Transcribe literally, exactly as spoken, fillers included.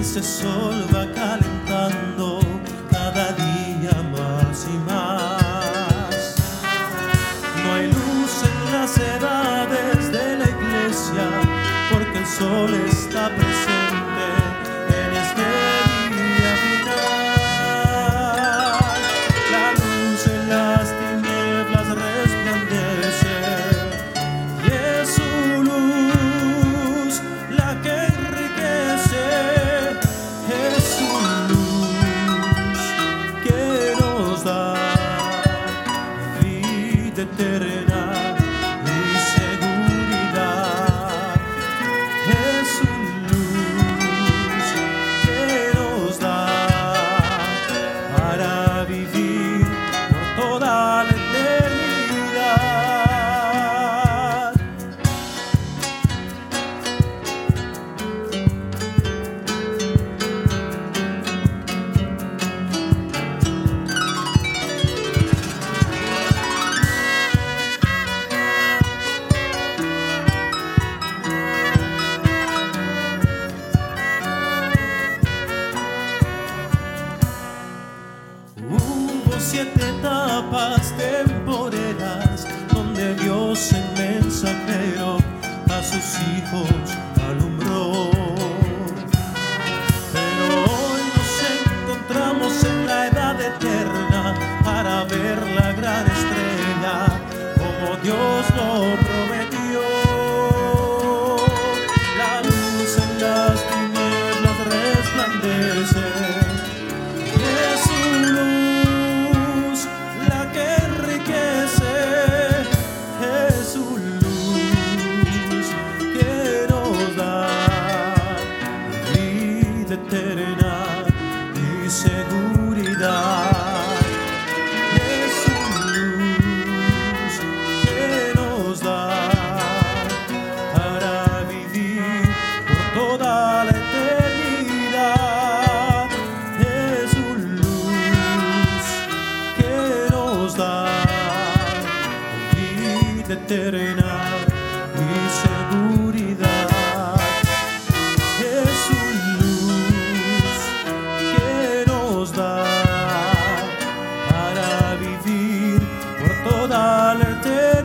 ese sol va calentando cada día más y más. No hay luz en las edades de la iglesia, porque el sol está presente en este día final. La luz en las tinieblas resplandece, y es su luz la que enriquece. Es su luz que nos da vida eterna y seguridad. Es su luz que nos da para vivir por toda la eternidad. Hubo siete etapas temporeras donde Dios en mensajero a sus hijos alumbró. Pero hoy nos encontramos en la edad eterna para ver la gran estrella como Dios lo prometió. La luz en las tinieblas resplandece, y es su luz la que enriquece. Es su luz que nos da vida eterna y seguridad. Es su luz que nos da para vivir por toda la eternidad. Es su luz que nos da vida eterna y seguridad. Es su luz que nos da para vivir por toda la eternidad.